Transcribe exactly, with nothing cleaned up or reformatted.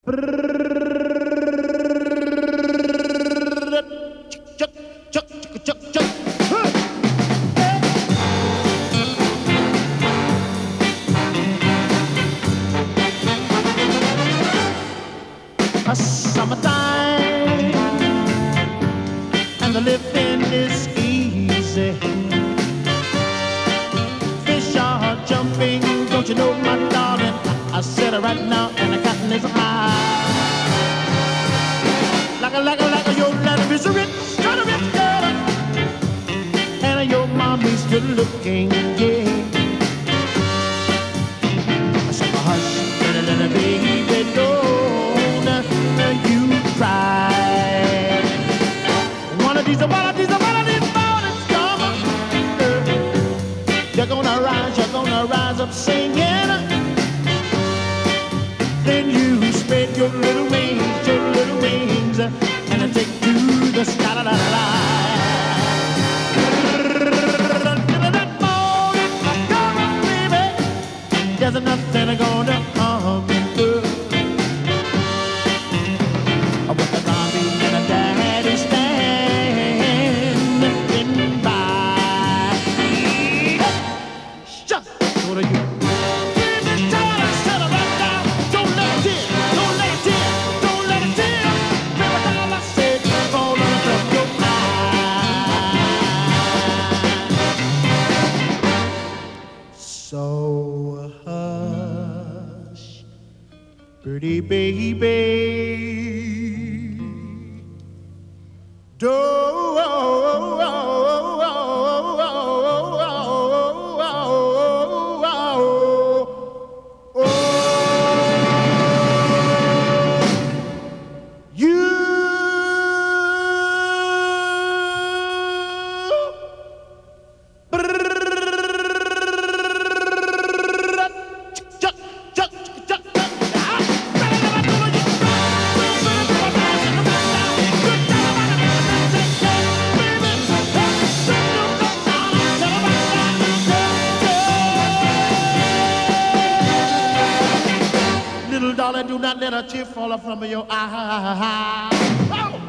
Summertime and the living is easy. Fish are jumping, don't you know, my darling? I said it right now, and the cotton is high. Like a, like a, like a, your life is a rich, kind of rich girl, and your mommy's good looking, yeah. I said, hush, little, little baby, don't you cry. One of these, one of these, one of these mornings come, you're gonna rise, you're gonna rise up singing. Then you spread your little wings, your little wings, and take to the sky. La, la, la, la. That morning, come on, baby. There's nothing gonna harm you. With the mommy and the daddy standing by. Shut what are you? Baby, tell us, settle right down. Don't let it in, don't let it in, don't let it in. Baby, tell us, said fall out of your eyes. So hush, pretty baby. Do you do not let a tear fall from your eye. Oh!